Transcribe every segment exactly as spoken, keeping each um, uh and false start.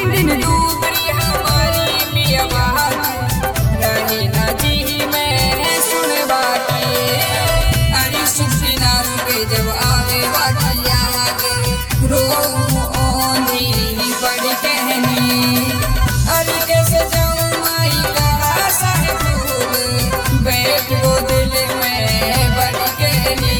दिन दूबरी हमारी मिया रही न जी में सुन बाकी अरे सुखी नारू के जब आवे बाकी याद रो ओनी बड़ी कहनी अरे कैसे जाऊं माई का साहिब बैठ गो दिल में बड़ी कहनी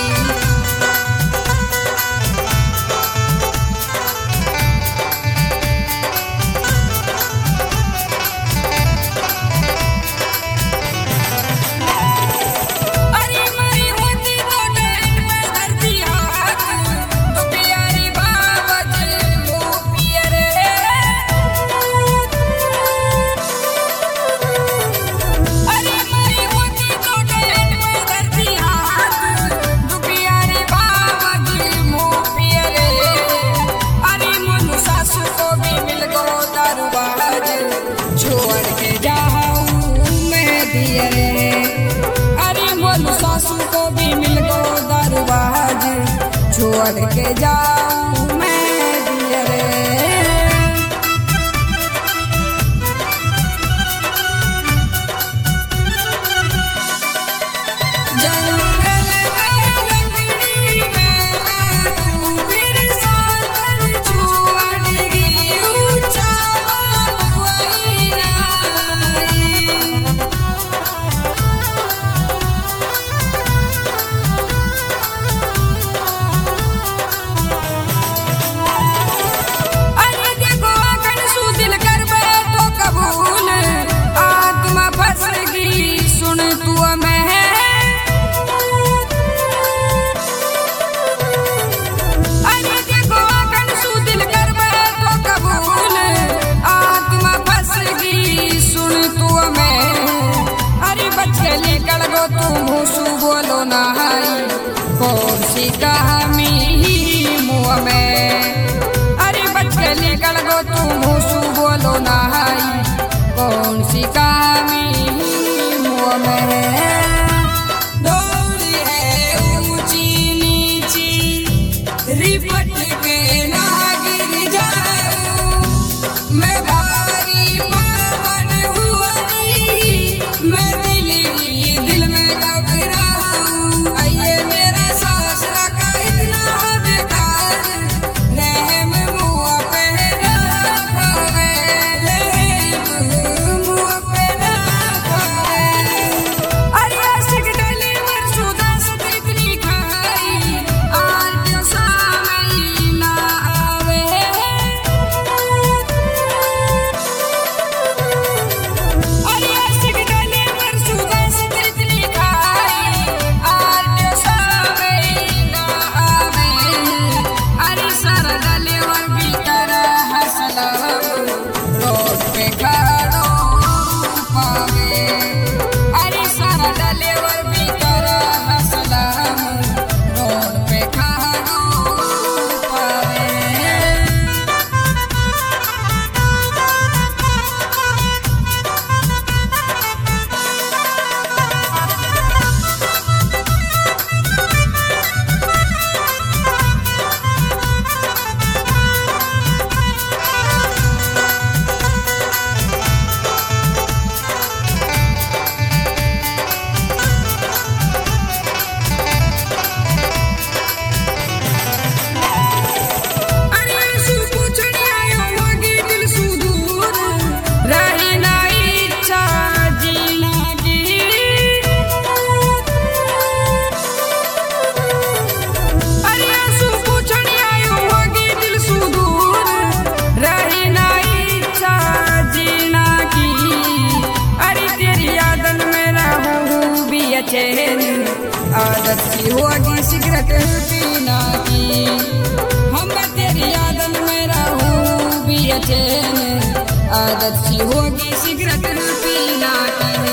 छोड़ के जाऊं मैं दियरे अरे बोलू सासू को भी मिल गो दरबाज छोड़ के जाऊं मैं दियरे बोलो नहाई कौन सी कहानी मुँह में अरे बच्चे निकल गो तुम मुँह बोलो नहाई कौन सी कहानी मुँह में डोरी है ऊंची नीची रिपट के ना गिर जाऊं मैं भारी पावन हुआ मैं दिली दिल में घबरा आदत सी होगी सिगरेट पीना की हम तेरी आदत में रहूं भी अचेन आदत सी होगी सिगरेट पीना की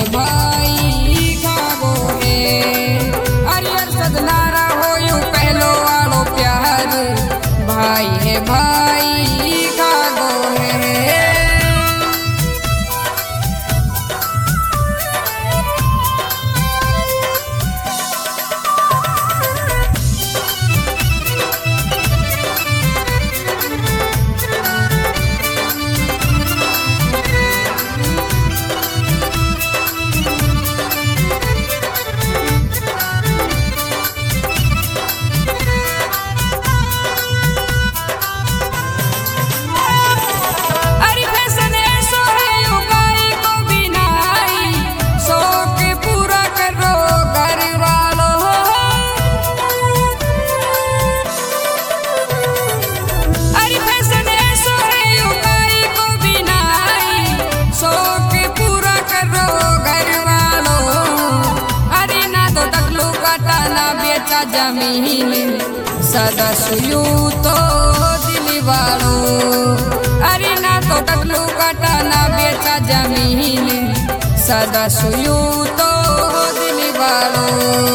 भाई खागो है अरे अरसद नारा हो यू पहलो वालो प्यार भाई है भाई खागो है। जमीन सदा सुयू तो दिली वालो अरे ना तो टकलू काटा ना बेचा जमीन सदा सुयू तो दिली वालो।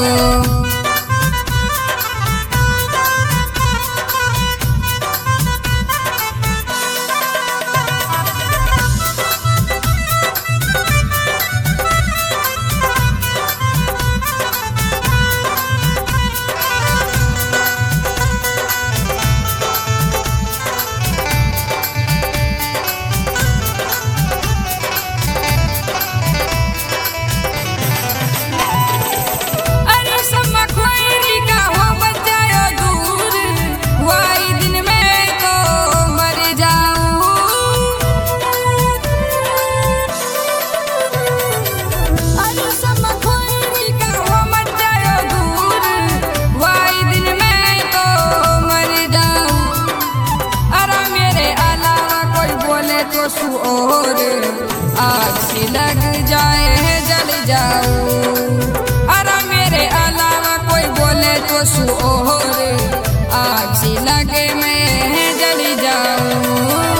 और आग से लग जाए जल जाओ अरे मेरे अलावा कोई बोले तो सु और आग से लगे मैं जल जाऊं।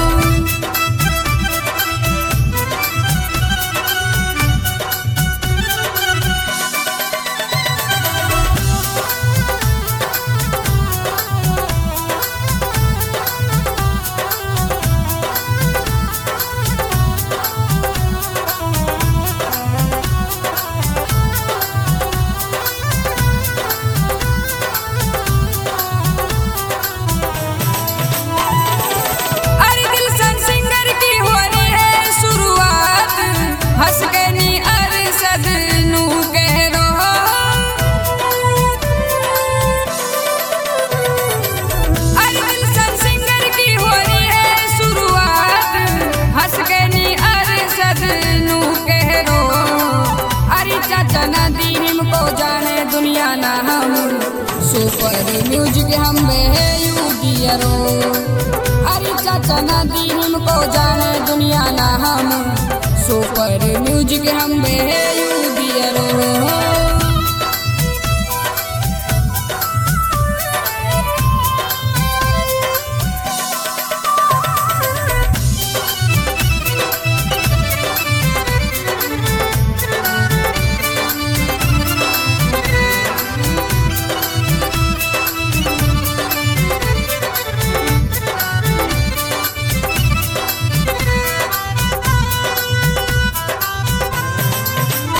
को जाने दुनिया ना हम सुपर म्यूजिक हम यू डियरो अरे चाचा नदी को जाने दुनिया ना हम सुपर म्यूजिक हम